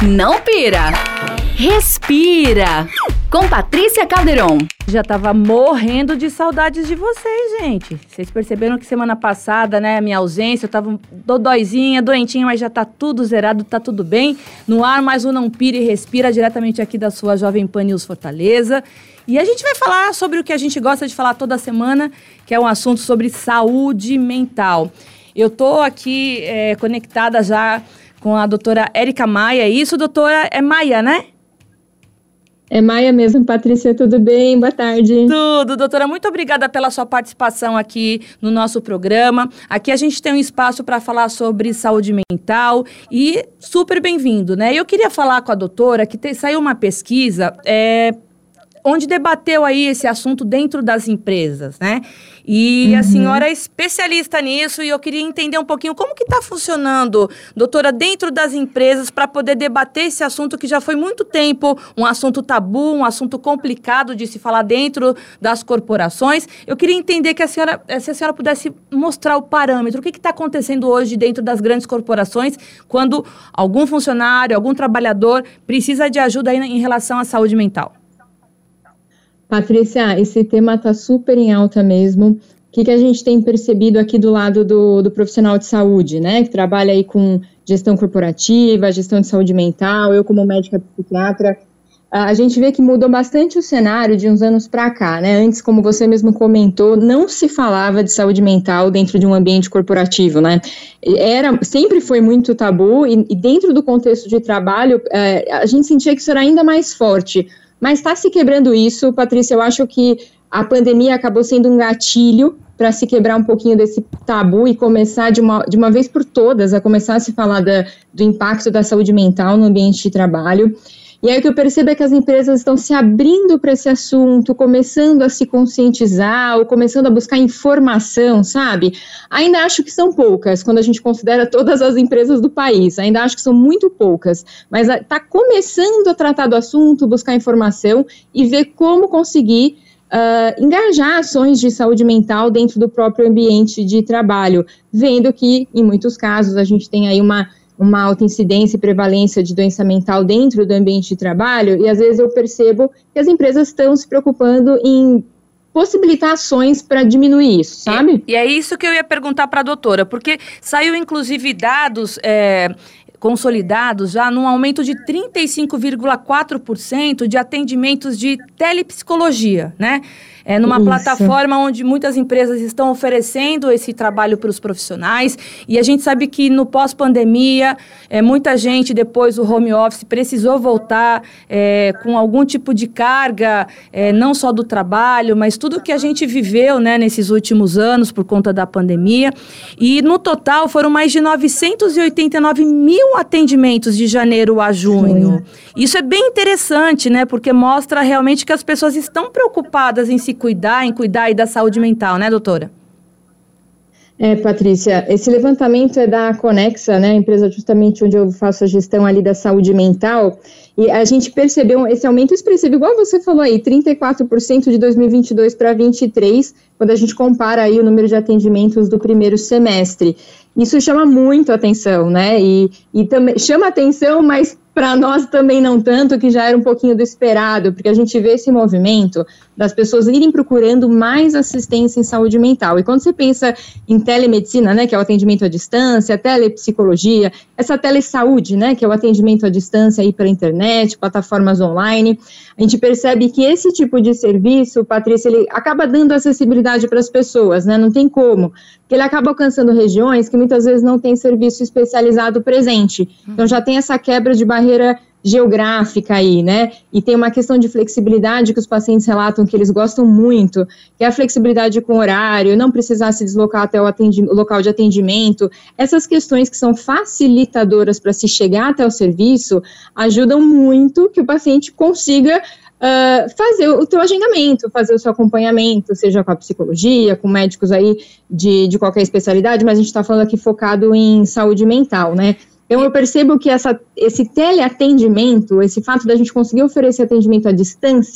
Não pira, respira. Com Patrícia Calderon. Já tava morrendo de saudades de vocês, gente. Vocês perceberam que semana passada, né, a minha ausência, eu tava dodóizinha, doentinha, mas já tá tudo zerado, tá tudo bem. No ar, mais um Não Pira e Respira, diretamente aqui da sua Jovem Pan News Fortaleza. E a gente vai falar sobre o que a gente gosta de falar toda semana, que é um assunto sobre saúde mental. Eu tô aqui conectada já com a doutora Érica Maia. Isso, doutora, é Maia, né? É Maia mesmo, Patrícia, tudo bem? Boa tarde. Tudo, doutora, muito obrigada pela sua participação aqui no nosso programa. Aqui a gente tem um espaço para falar sobre saúde mental e super bem-vindo, né? Eu queria falar com a doutora que saiu uma pesquisa onde debateu aí esse assunto dentro das empresas, né? E a senhora é especialista nisso e eu queria entender um pouquinho como que está funcionando, doutora, dentro das empresas para poder debater esse assunto que já foi muito tempo um assunto tabu, um assunto complicado de se falar dentro das corporações. Eu queria entender que se a senhora pudesse mostrar o parâmetro, o que está acontecendo hoje dentro das grandes corporações quando algum funcionário, algum trabalhador precisa de ajuda aí em relação à saúde mental. Patrícia, esse tema está super em alta mesmo. O que a gente tem percebido aqui do lado do profissional de saúde, né? Que trabalha aí com gestão corporativa, gestão de saúde mental, eu como médica psiquiatra, a gente vê que mudou bastante o cenário de uns anos para cá, né? Antes, como você mesmo comentou, não se falava de saúde mental dentro de um ambiente corporativo, né? Sempre foi muito tabu e dentro do contexto de trabalho, a gente sentia que isso era ainda mais forte. Mas está se quebrando isso, Patrícia, eu acho que a pandemia acabou sendo um gatilho para se quebrar um pouquinho desse tabu e começar de uma vez por todas a começar a se falar do impacto da saúde mental no ambiente de trabalho. E aí o que eu percebo é que as empresas estão se abrindo para esse assunto, começando a se conscientizar ou começando a buscar informação, sabe? Ainda acho que são poucas, quando a gente considera todas as empresas do país, ainda acho que são muito poucas, mas está começando a tratar do assunto, buscar informação e ver como conseguir engajar ações de saúde mental dentro do próprio ambiente de trabalho, vendo que, em muitos casos, a gente tem aí uma alta incidência e prevalência de doença mental dentro do ambiente de trabalho, e às vezes eu percebo que as empresas estão se preocupando em possibilitar ações para diminuir isso, sabe? E é isso que eu ia perguntar para a doutora, porque saiu inclusive dados consolidados já num aumento de 35,4% de atendimentos de telepsicologia, né? Numa plataforma onde muitas empresas estão oferecendo esse trabalho para os profissionais, e a gente sabe que no pós-pandemia, muita gente, depois do home office, precisou voltar com algum tipo de carga, não só do trabalho, mas tudo que a gente viveu, né, nesses últimos anos por conta da pandemia, e no total foram mais de 989 mil atendimentos de janeiro a junho. Isso é bem interessante, né, porque mostra realmente que as pessoas estão preocupadas em se cuidar, em cuidar aí da saúde mental, né, doutora? Patrícia, esse levantamento é da Conexa, né, a empresa justamente onde eu faço a gestão ali da saúde mental, e a gente percebeu esse aumento expressivo, igual você falou aí, 34% de 2022 para 2023, quando a gente compara aí o número de atendimentos do primeiro semestre. Isso chama muito atenção, né, e também chama atenção, mas para nós também não tanto, que já era um pouquinho do esperado, porque a gente vê esse movimento das pessoas irem procurando mais assistência em saúde mental. E quando você pensa em telemedicina, né, que é o atendimento à distância, telepsicologia, essa telesaúde, né, que é o atendimento à distância aí pela internet, plataformas online, a gente percebe que esse tipo de serviço, Patrícia, ele acaba dando acessibilidade para as pessoas, né, não tem como, porque ele acaba alcançando regiões que muitas vezes não tem serviço especializado presente. Então já tem essa quebra de barreira geográfica aí, né? E tem uma questão de flexibilidade que os pacientes relatam que eles gostam muito, que é a flexibilidade com horário, não precisar se deslocar até o local de atendimento. Essas questões que são facilitadoras para se chegar até o serviço ajudam muito que o paciente consiga fazer o teu agendamento, fazer o seu acompanhamento, seja com a psicologia, com médicos aí de qualquer especialidade, mas a gente está falando aqui focado em saúde mental, né? Então, eu percebo que esse teleatendimento, esse fato da gente conseguir oferecer atendimento à distância,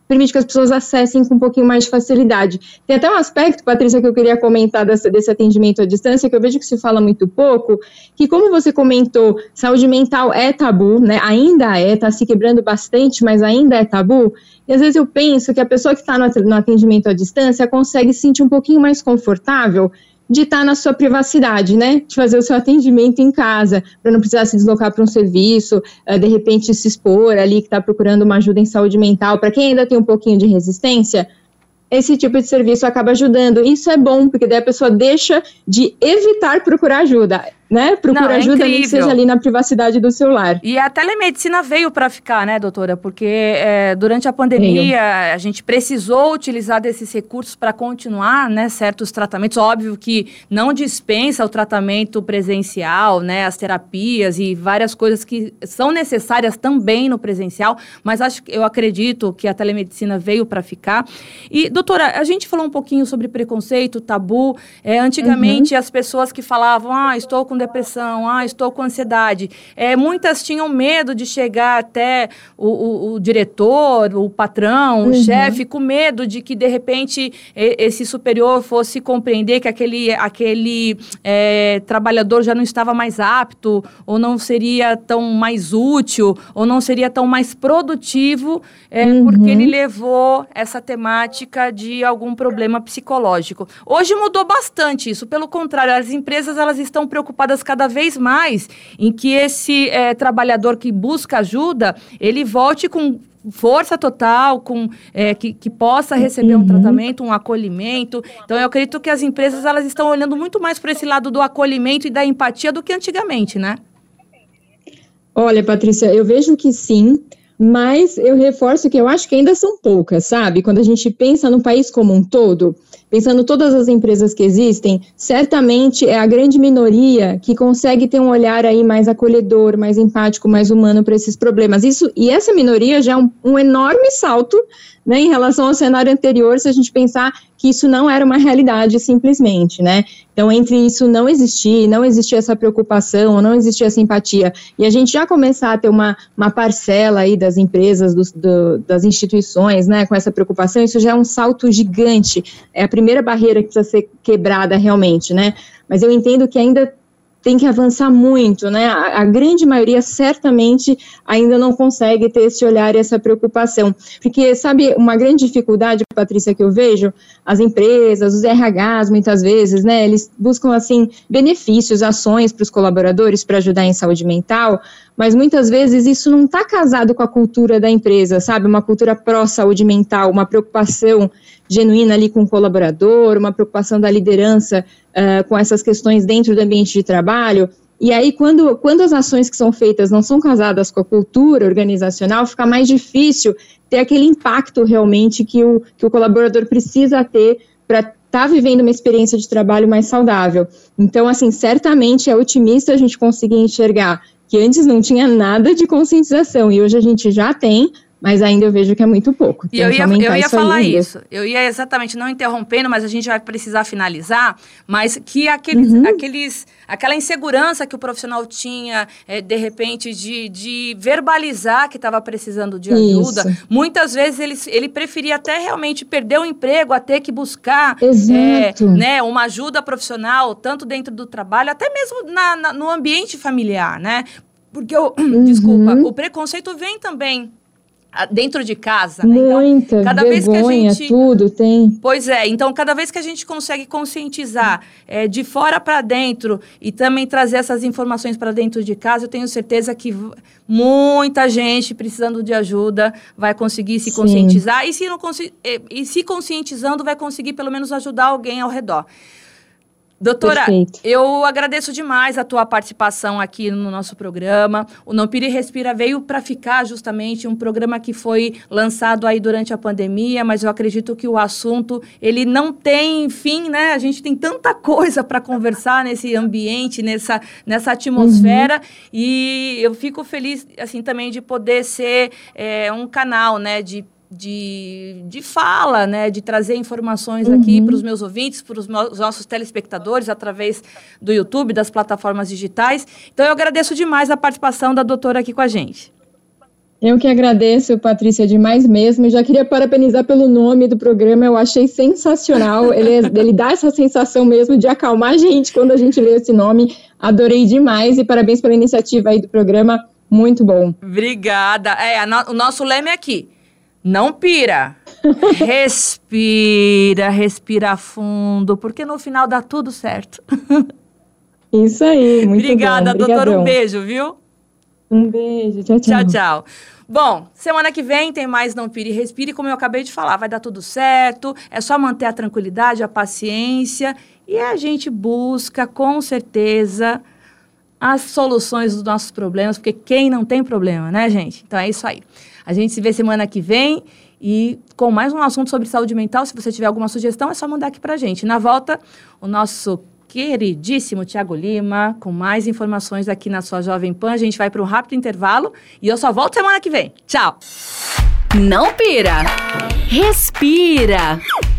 permite que as pessoas acessem com um pouquinho mais de facilidade. Tem até um aspecto, Patrícia, que eu queria comentar desse atendimento à distância, que eu vejo que se fala muito pouco, que como você comentou, saúde mental é tabu, né? Ainda está se quebrando bastante, mas ainda é tabu. E às vezes eu penso que a pessoa que está no atendimento à distância consegue se sentir um pouquinho mais confortável de estar na sua privacidade, né, de fazer o seu atendimento em casa, para não precisar se deslocar para um serviço, de repente se expor ali que está procurando uma ajuda em saúde mental. Para quem ainda tem um pouquinho de resistência, esse tipo de serviço acaba ajudando. Isso é bom, porque daí a pessoa deixa de evitar procurar ajuda, né? Procura ajuda, nem que seja ali na privacidade do celular. E a telemedicina veio para ficar, né, doutora? Porque durante a pandemia a gente precisou utilizar desses recursos para continuar, né, certos tratamentos. Óbvio que não dispensa o tratamento presencial, né, as terapias e várias coisas que são necessárias também no presencial, mas eu acredito que a telemedicina veio para ficar. E, doutora, a gente falou um pouquinho sobre preconceito, tabu. Antigamente, as pessoas que falavam, estou com depressão, estou com ansiedade. Muitas tinham medo de chegar até o diretor, o patrão, o chefe, com medo de que, de repente, esse superior fosse compreender que aquele trabalhador já não estava mais apto, ou não seria tão mais útil, ou não seria tão mais produtivo, porque ele levou essa temática de algum problema psicológico. Hoje mudou bastante isso. Pelo contrário, as empresas elas estão preocupadas cada vez mais em que esse trabalhador que busca ajuda, ele volte com força total, que possa receber um tratamento, um acolhimento. Então, eu acredito que as empresas elas estão olhando muito mais para esse lado do acolhimento e da empatia do que antigamente, né? Olha, Patrícia, eu vejo que sim, mas eu reforço que eu acho que ainda são poucas, sabe? Quando a gente pensa no país como um todo, pensando todas as empresas que existem, certamente é a grande minoria que consegue ter um olhar aí mais acolhedor, mais empático, mais humano para esses problemas. E essa minoria já é um enorme salto, né, em relação ao cenário anterior, se a gente pensar que isso não era uma realidade simplesmente, né? Então, entre isso não existir essa preocupação, não existir essa empatia, e a gente já começar a ter uma parcela aí das empresas, das instituições, né, com essa preocupação, isso já é um salto gigante, é a primeira barreira que precisa ser quebrada realmente, né? Mas eu entendo que ainda tem que avançar muito, né? A grande maioria certamente ainda não consegue ter esse olhar e essa preocupação. Porque, sabe, uma grande dificuldade, Patrícia, que eu vejo, as empresas, os RHs, muitas vezes, né, eles buscam, assim, benefícios, ações para os colaboradores para ajudar em saúde mental, mas muitas vezes isso não está casado com a cultura da empresa, sabe? Uma cultura pró-saúde mental, uma preocupação genuína ali com o colaborador, uma preocupação da liderança com essas questões dentro do ambiente de trabalho. E aí, quando as ações que são feitas não são casadas com a cultura organizacional, fica mais difícil ter aquele impacto realmente que o colaborador precisa ter para estar vivendo uma experiência de trabalho mais saudável. Então, assim, certamente é otimista a gente conseguir enxergar que antes não tinha nada de conscientização e hoje a gente já tem, mas ainda eu vejo que é muito pouco. E eu ia falar isso. Eu ia exatamente, não interrompendo, mas a gente vai precisar finalizar, mas que aquela insegurança que o profissional tinha, de repente, de verbalizar que estava precisando de ajuda, isso. Muitas vezes ele preferia até realmente perder o emprego, a ter que buscar né, uma ajuda profissional, tanto dentro do trabalho, até mesmo no ambiente familiar, né? Porque, desculpa, o preconceito vem também dentro de casa, né? Muita então, cada vergonha, vez que a gente tudo tem. Pois é, então cada vez que a gente consegue conscientizar de fora para dentro e também trazer essas informações para dentro de casa, eu tenho certeza que muita gente precisando de ajuda vai conseguir se conscientizar e se conscientizando vai conseguir pelo menos ajudar alguém ao redor. Doutora, perfeito. Eu agradeço demais a tua participação aqui no nosso programa. O Não Pira e Respira veio para ficar justamente um programa que foi lançado aí durante a pandemia, mas eu acredito que o assunto, ele não tem fim, né? A gente tem tanta coisa para conversar nesse ambiente, nessa atmosfera, e eu fico feliz, assim, também de poder ser um canal, né, de fala, né, de trazer informações aqui para os meus ouvintes, para os nossos telespectadores, através do YouTube, das plataformas digitais. Então, eu agradeço demais a participação da doutora aqui com a gente. Eu que agradeço, Patrícia, demais mesmo. Eu já queria parabenizar pelo nome do programa, eu achei sensacional. Ele dá essa sensação mesmo de acalmar a gente quando a gente lê esse nome. Adorei demais e parabéns pela iniciativa aí do programa, muito bom. Obrigada. O nosso leme é aqui. Não pira. Respira fundo, porque no final dá tudo certo. Isso aí, muito Obrigada, bom. doutora. Um beijo, viu? Um beijo. Tchau, tchau. Tchau, tchau. Bom, semana que vem tem mais Não Pire e Respire, como eu acabei de falar, vai dar tudo certo, é só manter a tranquilidade, a paciência e a gente busca, com certeza, as soluções dos nossos problemas, porque quem não tem problema, né, gente? Então é isso aí. A gente se vê semana que vem e com mais um assunto sobre saúde mental. Se você tiver alguma sugestão, é só mandar aqui pra gente. Na volta, o nosso queridíssimo Thiago Lima, com mais informações aqui na sua Jovem Pan. A gente vai para um rápido intervalo e eu só volto semana que vem. Tchau! Não pira! Respira!